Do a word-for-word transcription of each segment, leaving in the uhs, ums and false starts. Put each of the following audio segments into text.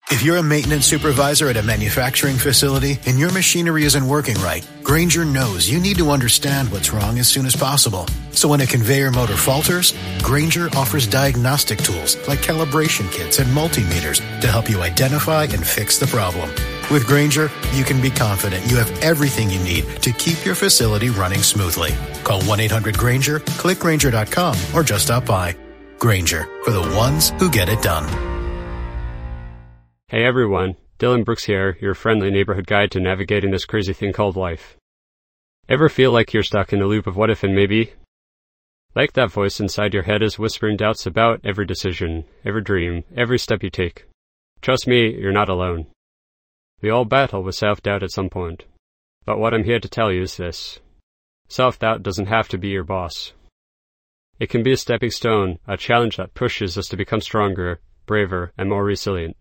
If you're a maintenance supervisor at a manufacturing facility and your machinery isn't working right, Grainger knows you need to understand what's wrong as soon as possible. So when a conveyor motor falters, Grainger offers diagnostic tools like calibration kits and multimeters to help you identify and fix the problem. With Grainger, you can be confident you have everything you need to keep your facility running smoothly. Call one eight hundred Grainger, click Grainger dot com, or just stop by. Grainger, for the ones who get it done. Hey everyone, Dylan Brooks here, your friendly neighborhood guide to navigating this crazy thing called life. Ever feel like you're stuck in a loop of what if and maybe? Like that voice inside your head is whispering doubts about every decision, every dream, every step you take. Trust me, you're not alone. We all battle with self-doubt at some point. But what I'm here to tell you is this. Self-doubt doesn't have to be your boss. It can be a stepping stone, a challenge that pushes us to become stronger, braver, and more resilient.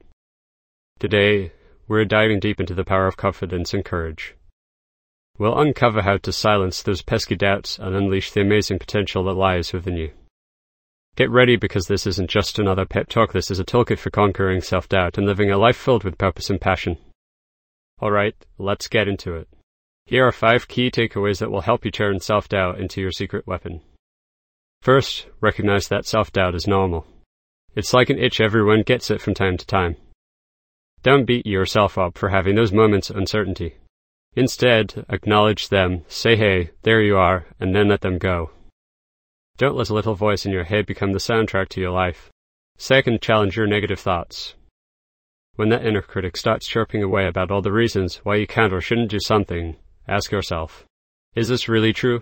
Today, we're diving deep into the power of confidence and courage. We'll uncover how to silence those pesky doubts and unleash the amazing potential that lies within you. Get ready, because this isn't just another pep talk, this is a toolkit for conquering self-doubt and living a life filled with purpose and passion. Alright, let's get into it. Here are five key takeaways that will help you turn self-doubt into your secret weapon. First, recognize that self-doubt is normal. It's like an itch, everyone gets it from time to time. Don't beat yourself up for having those moments of uncertainty. Instead, acknowledge them, say hey, there you are, and then let them go. Don't let a little voice in your head become the soundtrack to your life. Second, challenge your negative thoughts. When that inner critic starts chirping away about all the reasons why you can't or shouldn't do something, ask yourself, is this really true?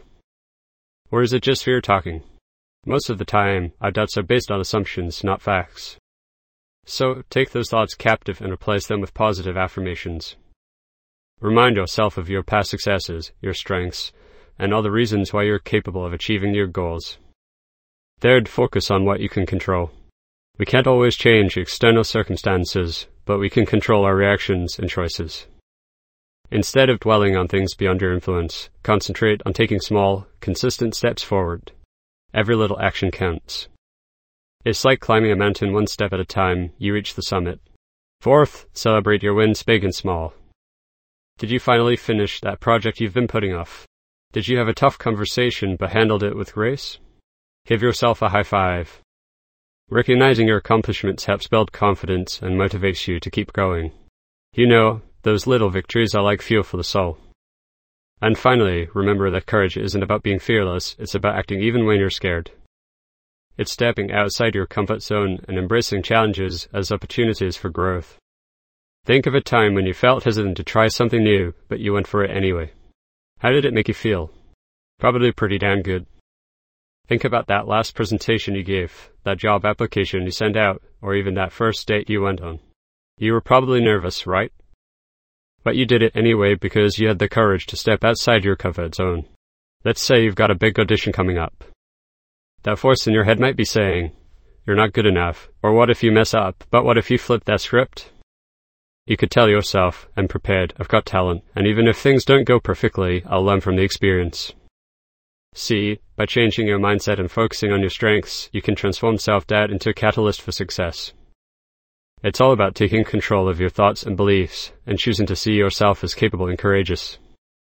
Or is it just fear talking? Most of the time, our doubts are based on assumptions, not facts. So, take those thoughts captive and replace them with positive affirmations. Remind yourself of your past successes, your strengths, and all the reasons why you're capable of achieving your goals. Third, focus on what you can control. We can't always change external circumstances, but we can control our reactions and choices. Instead of dwelling on things beyond your influence, concentrate on taking small, consistent steps forward. Every little action counts. It's like climbing a mountain one step at a time, you reach the summit. Fourth, celebrate your wins big and small. Did you finally finish that project you've been putting off? Did you have a tough conversation but handled it with grace? Give yourself a high five. Recognizing your accomplishments helps build confidence and motivates you to keep going. You know, those little victories are like fuel for the soul. And finally, remember that courage isn't about being fearless, it's about acting even when you're scared. It's stepping outside your comfort zone and embracing challenges as opportunities for growth. Think of a time when you felt hesitant to try something new, but you went for it anyway. How did it make you feel? Probably pretty damn good. Think about that last presentation you gave, that job application you sent out, or even that first date you went on. You were probably nervous, right? But you did it anyway because you had the courage to step outside your comfort zone. Let's say you've got a big audition coming up. That voice in your head might be saying, you're not good enough, or what if you mess up, but what if you flip that script? You could tell yourself, I'm prepared, I've got talent, and even if things don't go perfectly, I'll learn from the experience. See, by changing your mindset and focusing on your strengths, you can transform self-doubt into a catalyst for success. It's all about taking control of your thoughts and beliefs, and choosing to see yourself as capable and courageous.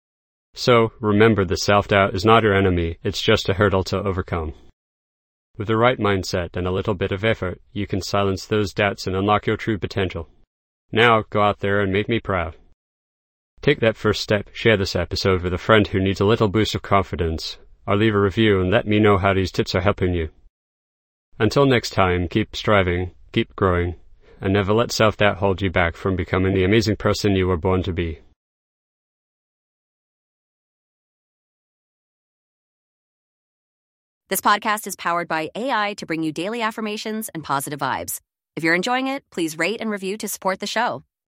So, remember that self-doubt is not your enemy, it's just a hurdle to overcome. With the right mindset and a little bit of effort, you can silence those doubts and unlock your true potential. Now, go out there and make me proud. Take that first step, share this episode with a friend who needs a little boost of confidence, or leave a review and let me know how these tips are helping you. Until next time, keep striving, keep growing, and never let self-doubt hold you back from becoming the amazing person you were born to be. This podcast is powered by A I to bring you daily affirmations and positive vibes. If you're enjoying it, please rate and review to support the show.